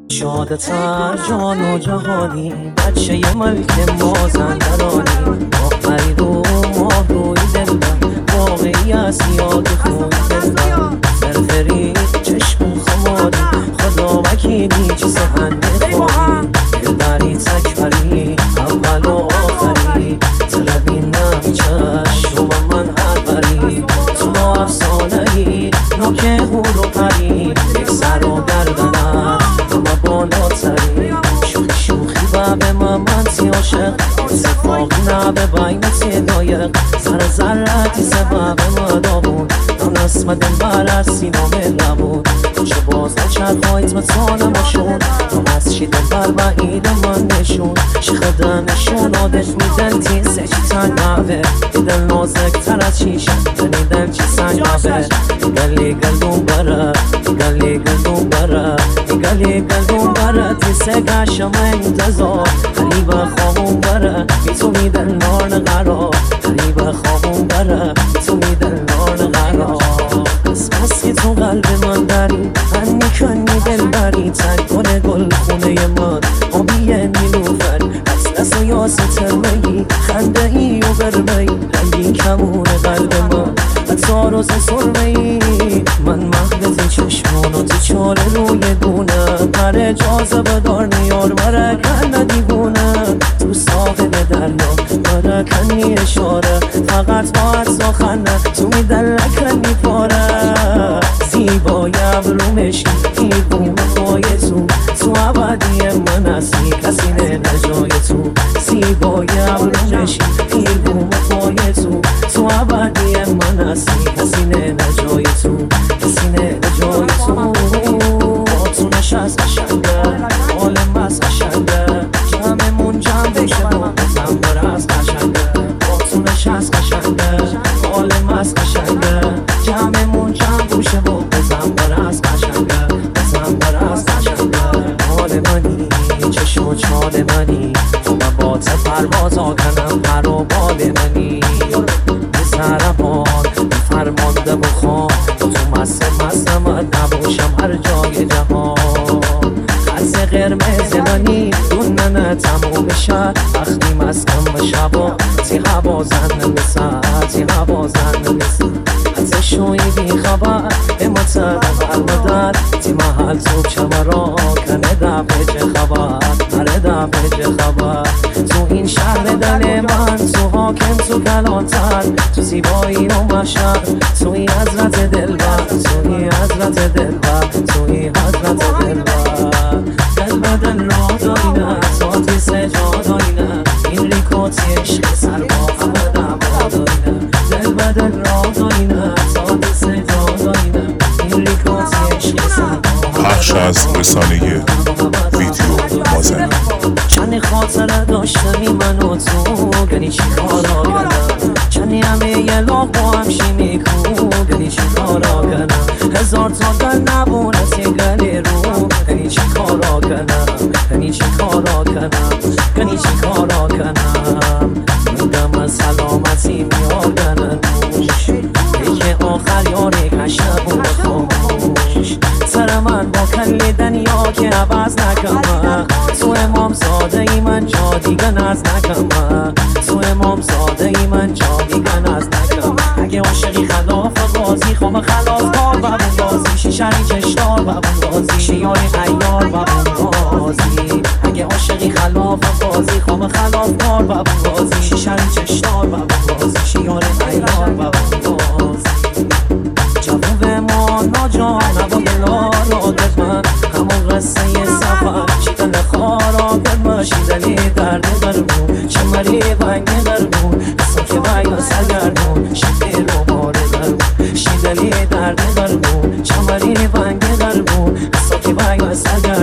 شادتر جان و جهانی، بچه ملک مازندرانی، آفری رو ماه روی دلم، واقعی از یاد خوی دلم، فرفری چشم خماری، خدا وکیلی چه سهن خوری، دلبری تکبری اول و آخری، تلبینم چشم و من هر بری، تو با افسانهی نوک هور و پری، یک سر و گردنم بالاتری، شوخی و به من عاشق، اتفاق نه به بینت دایق، سر زرتی سبب مدابون، من اسم دل بر سینام نبود، چه باز نچرخایت متانم شد، تو از چی دل بر بعید من نشون، شخدن نشون آدش میدن تیزه چی تنگ نوه، دل نازک تر از شیشه، دلی دل چی سنگ نوه، گلی گلدون بره، گلی گلدون بره، گلی گلدون بره، تیسه گشم انتظار، حریب خواهون بره، بی تو میدن نار نقرار، حریب خواهون بره، بی تو میدن نار نقرار، بس که تو قلب من داری، من میکنی دل بری، تک گل خونه من، آبی نیلوفر، اطلس و یاس ترمهی، خنده ای و برمهی، رنگی کمون قلب من، حتی روز سرمهی، من مهدت چشمان و تو چاره روی گونه، پر جاذبه دار نیار مرکن دیوونه، تو ساحل دریا مرکنی اشاره، فقط با عطا خنده تو میدلکنی پاره، زیبای ابرو مشکی تیرگوم پای تو عبدی من هستی کسی نه جای تو، زیبای ابرو مشکی تیرگوم پای تو عبدی من هستی کسی نه جای تو، کسی نه جای تو، تو نشست قشنگه، عالم از قشنگه، جمعمون جمع بشه با بزن بر از قشنگه، تو نشست قشنگه، عالم از قشنگه، جمعمون جمع بشه با بزن بر از قشنگه، بزن بر از قشنگه، حال منی چشم و چال منی، تو من با پروازا کنم پر و بال منی، سربان فرمانده بخواه، تو مستمت نباشم هر جای جهان، خرس قرمز منی دوننه تموم شد، وقتی مسکن به شبا تی هوا زن نمیسد، تی هوا زن نمیسد، حتی شوی بی خبر امتر برمدر، تی محل توب چمرا کنه دفعه چه خبر، هره دفعه چه خبر، تو این شهر دل من، تو حاکم تو کلانتر، تو زیبایی و مشهر، توی حضرت دلبر، توی حضرت دلبر، توی حضرت دلبر، دل بدن را دارینه، ساتی سجا دارینه، این ریکوتی عشق سر با همه دما دارینه، دل بدن را دارینه، ساتی سجا دارینه، این ریکوتی عشق سر با پخش از رسانه ویدیو مازن، چند خاطره داشتمی من و تو، گنی چی کارا کردم، چندی همه یه لاغ با همشی میکو، گنی چی کارا کردم، هزار تا گل نبونه سی گلی رو، گنی چی کارا کردم، گنی چی کارا کردم، گنی چی کارا کردم، بودم از سلامتی میادن نوش، یکی آخر یاری کشنب و خاموش، سر من با کلی دنیا که عوض نکنم، تو امام زاده ای من جا دیگه ناز نکنم، تو امام زاده ای من جا دیگه ناز نکنم، اگه عاشقی خلاف قاضی خوام خلاف کار و بازی، شیشنی چشتار و بازی، شیاری عیار و بازی، اگه عاشقی خلاف قاضی خوام خلاف کار و بازی، شیشنی چشتار و بازی، شیاری عیار و بازی، جواب ما ناجان نبا دلارا من، همون قصه سفر شیدن خارا من، شیدنی درد درمون چمری بنگ درمون، حسا که باید سرگردون شیده رو باره درمون، شیدنی درد درمون چمری بنگ درمون، حسا که باید سرگردون